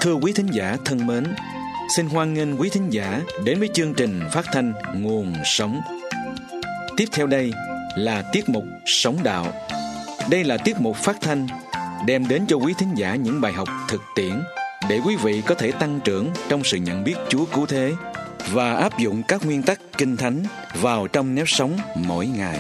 Thưa quý thính giả thân mến, xin hoan nghênh quý thính giả đến với chương trình phát thanh Nguồn Sống. Tiếp theo đây là tiết mục Sống Đạo. Đây là tiết mục phát thanh đem đến cho quý thính giả những bài học thực tiễn để quý vị có thể tăng trưởng trong sự nhận biết Chúa cứu thế và áp dụng các nguyên tắc Kinh Thánh vào trong nếp sống mỗi ngày.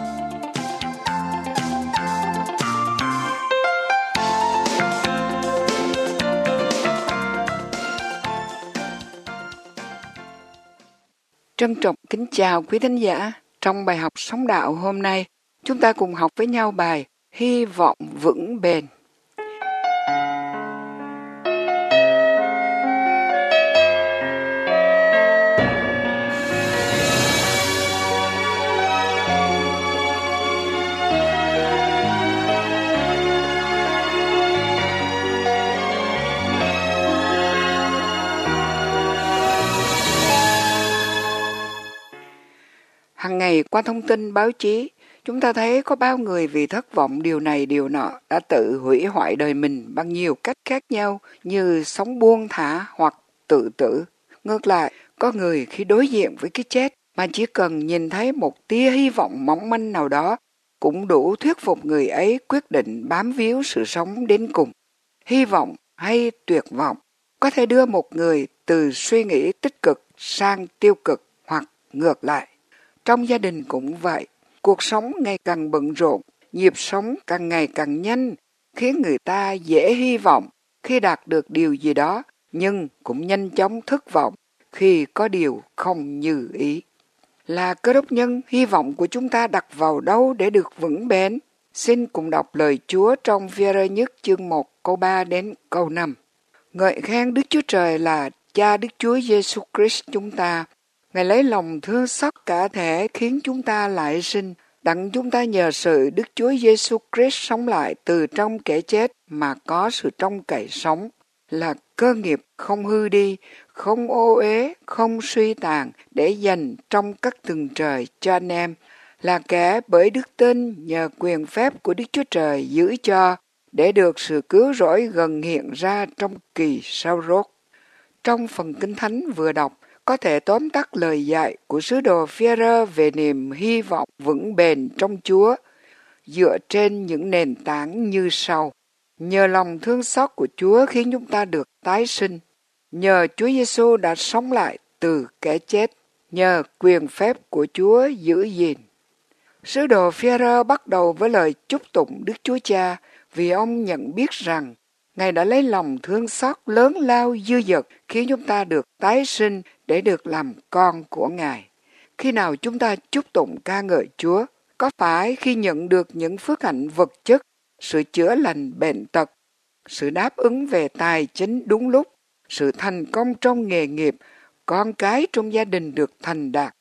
Trân trọng kính chào quý thính giả. Trong bài học Sống Đạo hôm nay, chúng ta cùng học với nhau bài Hy vọng vững bền. Hằng ngày qua thông tin báo chí, chúng ta thấy có bao người vì thất vọng điều này điều nọ đã tự hủy hoại đời mình bằng nhiều cách khác nhau như sống buông thả hoặc tự tử. Ngược lại, có người khi đối diện với cái chết mà chỉ cần nhìn thấy một tia hy vọng mỏng manh nào đó cũng đủ thuyết phục người ấy quyết định bám víu sự sống đến cùng. Hy vọng hay tuyệt vọng có thể đưa một người từ suy nghĩ tích cực sang tiêu cực hoặc ngược lại. Trong gia đình cũng vậy, cuộc sống ngày càng bận rộn, nhịp sống càng ngày càng nhanh, khiến người ta dễ hy vọng khi đạt được điều gì đó, nhưng cũng nhanh chóng thất vọng khi có điều không như ý. Là Cơ Đốc nhân, hy vọng của chúng ta đặt vào đâu để được vững bền? Xin cùng đọc lời Chúa trong Phi-e-rơ nhất chương 1 câu 3 đến câu 5. Ngợi khen Đức Chúa Trời là Cha Đức Chúa Giêsu Christ chúng ta. Ngài lấy lòng thương xót cả thể khiến chúng ta lại sinh, đặng chúng ta nhờ sự Đức Chúa Giêsu Christ sống lại từ trong kẻ chết mà có sự trông cậy sống, là cơ nghiệp không hư đi, không ô uế, không suy tàn để dành trong các tầng trời cho anh em, là kẻ bởi đức tin nhờ quyền phép của Đức Chúa Trời giữ cho để được sự cứu rỗi gần hiện ra trong kỳ sau rốt. Trong phần Kinh Thánh vừa đọc, có thể tóm tắt lời dạy của sứ đồ Phi-e-rơ về niềm hy vọng vững bền trong Chúa dựa trên những nền tảng như sau. Nhờ lòng thương xót của Chúa khiến chúng ta được tái sinh. Nhờ Chúa Giêsu đã sống lại từ kẻ chết. Nhờ quyền phép của Chúa giữ gìn. Sứ đồ Phi-e-rơ bắt đầu với lời chúc tụng Đức Chúa Cha vì ông nhận biết rằng Ngài đã lấy lòng thương xót lớn lao dư dật khiến chúng ta được tái sinh để được làm con của Ngài. Khi nào chúng ta chúc tụng ca ngợi Chúa, có phải khi nhận được những phước hạnh vật chất, sự chữa lành bệnh tật, sự đáp ứng về tài chính đúng lúc, sự thành công trong nghề nghiệp, con cái trong gia đình được thành đạt,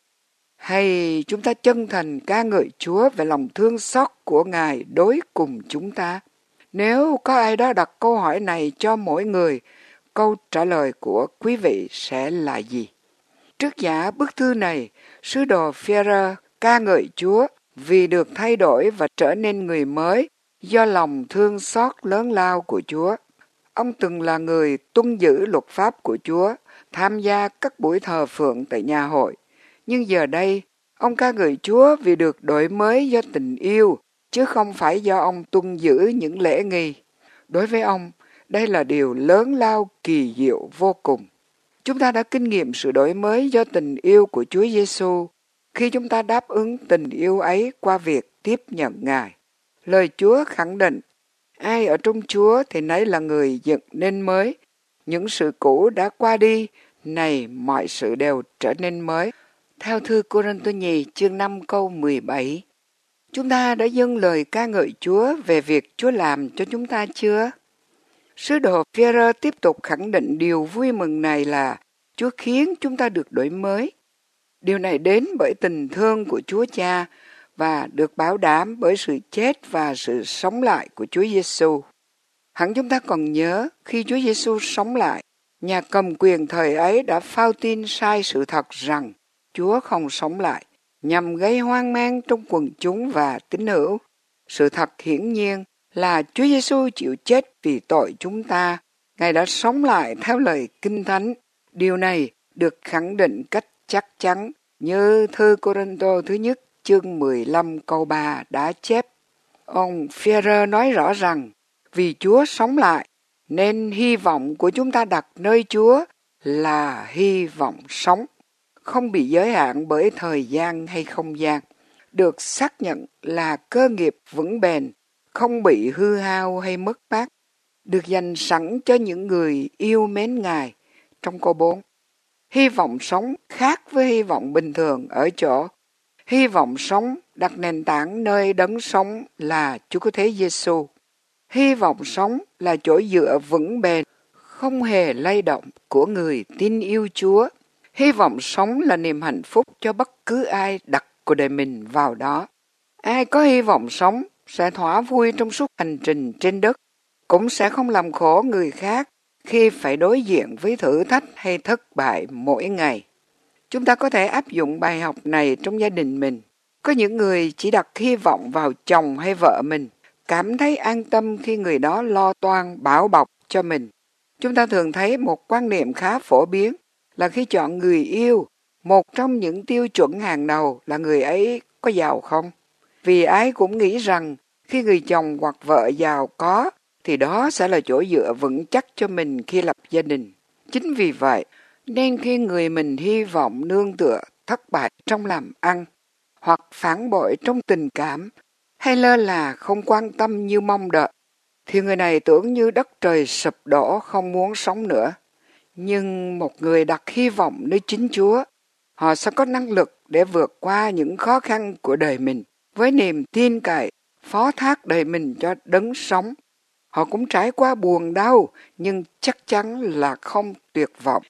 hay chúng ta chân thành ca ngợi Chúa về lòng thương xót của Ngài đối cùng chúng ta? Nếu có ai đó đặt câu hỏi này cho mỗi người, câu trả lời của quý vị sẽ là gì? Trước giả bức thư này, sứ đồ Phi-e-rơ ca ngợi Chúa vì được thay đổi và trở nên người mới do lòng thương xót lớn lao của Chúa. Ông từng là người tuân giữ luật pháp của Chúa, tham gia các buổi thờ phượng tại nhà hội. Nhưng giờ đây, ông ca ngợi Chúa vì được đổi mới do tình yêu, chứ không phải do ông tuân giữ những lễ nghi. Đối với ông, đây là điều lớn lao kỳ diệu vô cùng. Chúng ta đã kinh nghiệm sự đổi mới do tình yêu của Chúa Giêsu khi chúng ta đáp ứng tình yêu ấy qua việc tiếp nhận Ngài. Lời Chúa khẳng định, ai ở trong Chúa thì nấy là người dựng nên mới. Những sự cũ đã qua đi, này mọi sự đều trở nên mới. Theo thư Cô-rinh-tô nhì chương 5 câu 17. Chúng ta đã dâng lời ca ngợi Chúa về việc Chúa làm cho chúng ta chưa? Sứ đồ Phi-e-rơ tiếp tục khẳng định điều vui mừng này là Chúa khiến chúng ta được đổi mới. Điều này đến bởi tình thương của Chúa Cha và được bảo đảm bởi sự chết và sự sống lại của Chúa Giêsu. Hẳn chúng ta còn nhớ khi Chúa Giêsu sống lại, nhà cầm quyền thời ấy đã phao tin sai sự thật rằng Chúa không sống lại, nhằm gây hoang mang trong quần chúng và tín hữu. Sự thật hiển nhiên là Chúa Giêsu chịu chết vì tội chúng ta. Ngài đã sống lại theo lời Kinh Thánh. Điều này được khẳng định cách chắc chắn như thư Cô-rinh-tô thứ nhất chương 15 câu 3 đã chép. Ông Phi-e-rơ nói rõ rằng vì Chúa sống lại nên hy vọng của chúng ta đặt nơi Chúa là hy vọng sống, không bị giới hạn bởi thời gian hay không gian, được xác nhận là cơ nghiệp vững bền, không bị hư hao hay mất mát, được dành sẵn cho những người yêu mến Ngài. Trong câu 4, hy vọng sống khác với hy vọng bình thường ở chỗ hy vọng sống đặt nền tảng nơi đấng sống là Chúa Cứu Thế Giêsu. Hy vọng sống là chỗ dựa vững bền, không hề lay động của người tin yêu Chúa. Hy vọng sống là niềm hạnh phúc cho bất cứ ai đặt cuộc đời mình vào đó. Ai có hy vọng sống sẽ thỏa vui trong suốt hành trình trên đất, cũng sẽ không làm khổ người khác khi phải đối diện với thử thách hay thất bại mỗi ngày. Chúng ta có thể áp dụng bài học này trong gia đình mình. Có những người chỉ đặt hy vọng vào chồng hay vợ mình, cảm thấy an tâm khi người đó lo toan bảo bọc cho mình. Chúng ta thường thấy một quan niệm khá phổ biến là khi chọn người yêu, một trong những tiêu chuẩn hàng đầu là người ấy có giàu không. Vì ai cũng nghĩ rằng khi người chồng hoặc vợ giàu có thì đó sẽ là chỗ dựa vững chắc cho mình khi lập gia đình. Chính vì vậy, nên khi người mình hy vọng nương tựa thất bại trong làm ăn, hoặc phản bội trong tình cảm, hay lơ là không quan tâm như mong đợi, thì người này tưởng như đất trời sụp đổ không muốn sống nữa. Nhưng một người đặt hy vọng nơi chính Chúa, họ sẽ có năng lực để vượt qua những khó khăn của đời mình, với niềm tin cậy, phó thác đời mình cho đấng sống. Họ cũng trải qua buồn đau, nhưng chắc chắn là không tuyệt vọng.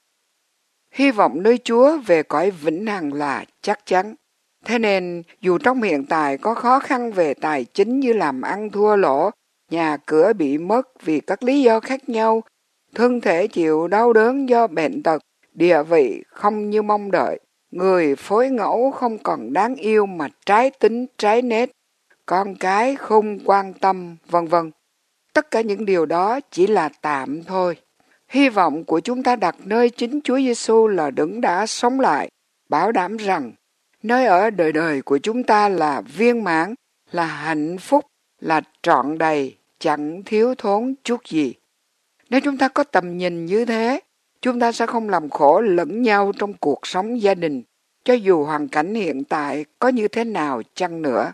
Hy vọng nơi Chúa về cõi vĩnh hằng là chắc chắn. Thế nên, dù trong hiện tại có khó khăn về tài chính như làm ăn thua lỗ, nhà cửa bị mất vì các lý do khác nhau, thân thể chịu đau đớn do bệnh tật, địa vị không như mong đợi, người phối ngẫu không còn đáng yêu mà trái tính trái nết, con cái không quan tâm, vân vân. Tất cả những điều đó chỉ là tạm thôi. Hy vọng của chúng ta đặt nơi chính Chúa Giêsu là đấng đã sống lại, bảo đảm rằng nơi ở đời đời của chúng ta là viên mãn, là hạnh phúc, là trọn đầy, chẳng thiếu thốn chút gì. Nếu chúng ta có tầm nhìn như thế, chúng ta sẽ không làm khổ lẫn nhau trong cuộc sống gia đình, cho dù hoàn cảnh hiện tại có như thế nào chăng nữa.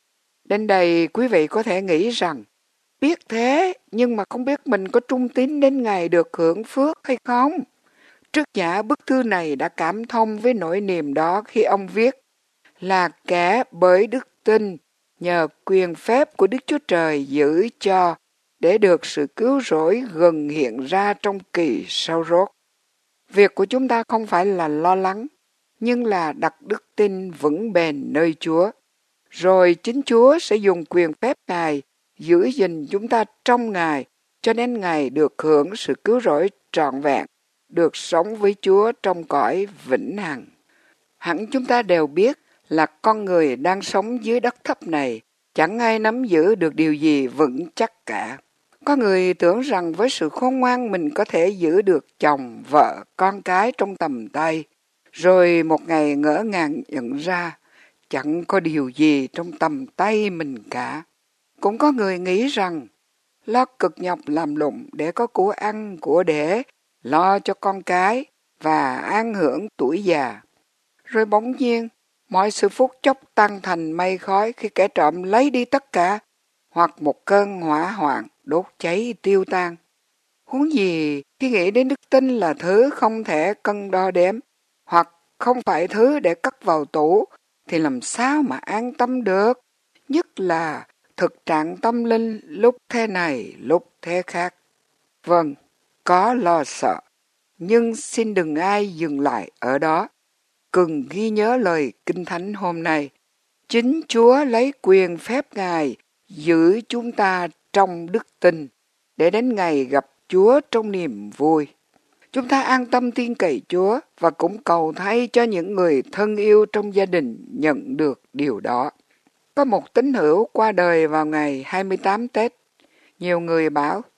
Đến đây quý vị có thể nghĩ rằng, biết thế nhưng mà không biết mình có trung tín đến ngày được hưởng phước hay không. Trước Giả bức thư này đã cảm thông với nỗi niềm đó khi ông viết là kẻ bởi đức tin nhờ quyền phép của Đức Chúa Trời giữ cho để được sự cứu rỗi gần hiện ra trong kỳ sau rốt. Việc của chúng ta không phải là lo lắng, nhưng là đặt đức tin vững bền nơi Chúa. Rồi chính Chúa sẽ dùng quyền phép Ngài giữ gìn chúng ta trong Ngài, cho nên Ngài được hưởng sự cứu rỗi trọn vẹn, được sống với Chúa trong cõi vĩnh hằng. Hẳn chúng ta đều biết là con người đang sống dưới đất thấp này, chẳng ai nắm giữ được điều gì vững chắc cả. Có người tưởng rằng với sự khôn ngoan mình có thể giữ được chồng, vợ, con cái trong tầm tay, rồi một ngày ngỡ ngàng nhận ra chẳng có điều gì trong tầm tay mình cả. Cũng có người nghĩ rằng lo cực nhọc làm lụng để có của ăn, của để, lo cho con cái và an hưởng tuổi già. Rồi bỗng nhiên, mọi sự phút chốc tan thành mây khói khi kẻ trộm lấy đi tất cả, hoặc một cơn hỏa hoạn đốt cháy tiêu tan. Huống gì khi nghĩ đến đức tin là thứ không thể cân đo đếm, hoặc không phải thứ để cất vào tủ, thì làm sao mà an tâm được, nhất là thực trạng tâm linh lúc thế này lúc thế khác. Vâng, có lo sợ, nhưng xin đừng ai dừng lại ở đó. Cần ghi nhớ lời Kinh Thánh hôm nay. Chính Chúa lấy quyền phép Ngài giữ chúng ta trong đức tin, để đến ngày gặp Chúa trong niềm vui. Chúng ta an tâm tin cậy Chúa và cũng cầu thay cho những người thân yêu trong gia đình nhận được điều đó. Có một tín hữu qua đời vào ngày 28 Tết. Nhiều người bảo,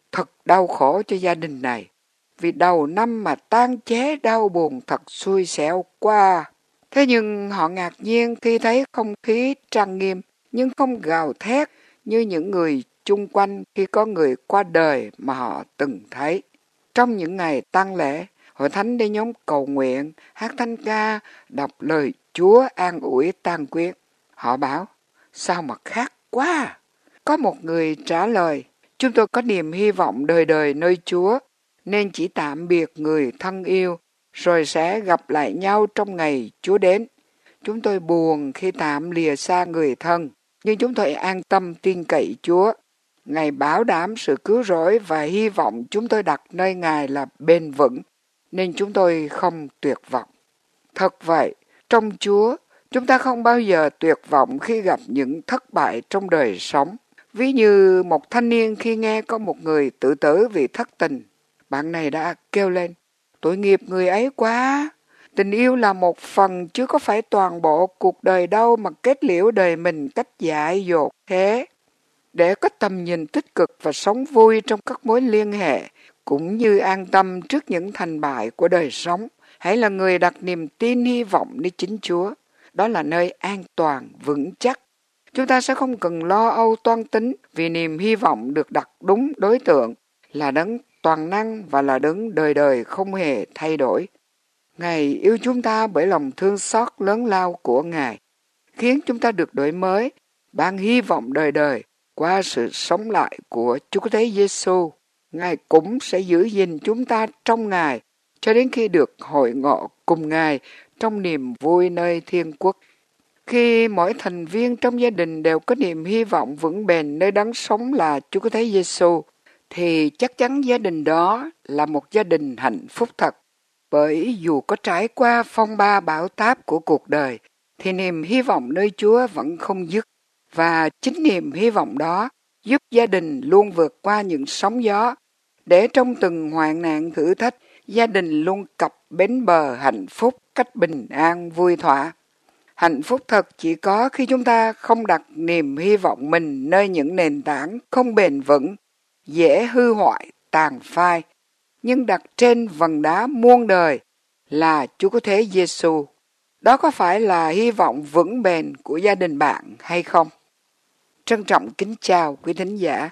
thật đau khổ cho gia đình này, vì đầu năm mà tang chế đau buồn thật xui xẻo quá. Thế nhưng họ ngạc nhiên khi thấy không khí trang nghiêm, nhưng không gào thét như những người chung quanh khi có người qua đời mà họ từng thấy. Trong những ngày tang lễ, hội thánh để nhóm cầu nguyện, hát thánh ca, đọc lời Chúa an ủi tang quyến. Họ bảo, sao mà khác quá? Có một người trả lời, chúng tôi có niềm hy vọng đời đời nơi Chúa, nên chỉ tạm biệt người thân yêu, rồi sẽ gặp lại nhau trong ngày Chúa đến. Chúng tôi buồn khi tạm lìa xa người thân, nhưng chúng tôi an tâm tin cậy Chúa. Ngài bảo đảm sự cứu rỗi và hy vọng chúng tôi đặt nơi Ngài là bền vững, nên chúng tôi không tuyệt vọng. Thật vậy, trong Chúa, chúng ta không bao giờ tuyệt vọng khi gặp những thất bại trong đời sống. Ví như một thanh niên khi nghe có một người tự tử vì thất tình, bạn này đã kêu lên, tội nghiệp người ấy quá. Tình yêu là một phần chứ có phải toàn bộ cuộc đời đâu mà kết liễu đời mình cách dại dột thế. Để có tầm nhìn tích cực và sống vui trong các mối liên hệ, cũng như an tâm trước những thành bại của đời sống, hãy là người đặt niềm tin hy vọng nơi chính Chúa. Đó là nơi an toàn, vững chắc. Chúng ta sẽ không cần lo âu toan tính vì niềm hy vọng được đặt đúng đối tượng, là đấng toàn năng và là đấng đời đời không hề thay đổi. Ngài yêu chúng ta bởi lòng thương xót lớn lao của Ngài, khiến chúng ta được đổi mới, ban hy vọng đời đời qua sự sống lại của Chúa Cứu Thế Giêsu. Ngài cũng sẽ giữ gìn chúng ta trong Ngài cho đến khi được hội ngộ cùng Ngài trong niềm vui nơi thiên quốc. Khi mỗi thành viên trong gia đình đều có niềm hy vọng vững bền nơi đấng sống là Chúa Cứu Thế Giêsu, thì chắc chắn gia đình đó là một gia đình hạnh phúc thật. Bởi dù có trải qua phong ba bão táp của cuộc đời, thì niềm hy vọng nơi Chúa vẫn không dứt. Và chính niềm hy vọng đó giúp gia đình luôn vượt qua những sóng gió, để trong từng hoạn nạn thử thách, gia đình luôn cập bến bờ hạnh phúc cách bình an vui thỏa. Hạnh phúc thật chỉ có khi chúng ta không đặt niềm hy vọng mình nơi những nền tảng không bền vững, dễ hư hoại, tàn phai, nhưng đặt trên vầng đá muôn đời là Chúa Cứu Thế Giêsu. Đó có phải là hy vọng vững bền của gia đình bạn hay không? Trân trọng kính chào quý thính giả.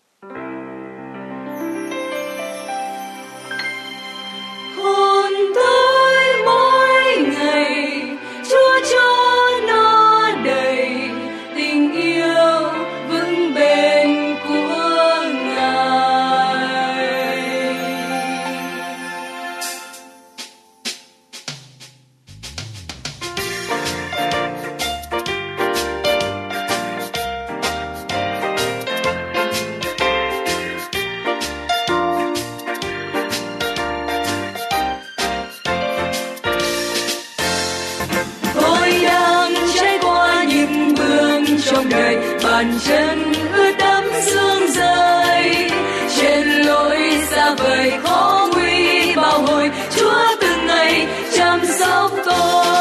Hồn tôi mỗi ngày Chúa cho nó đầy tình yêu vững bền của Ngài. Trong đời bàn chân ướt đẫm sương rơi, trên lối xa vời khó nguy bao hồi, Chúa từng ngày chăm sóc tôi.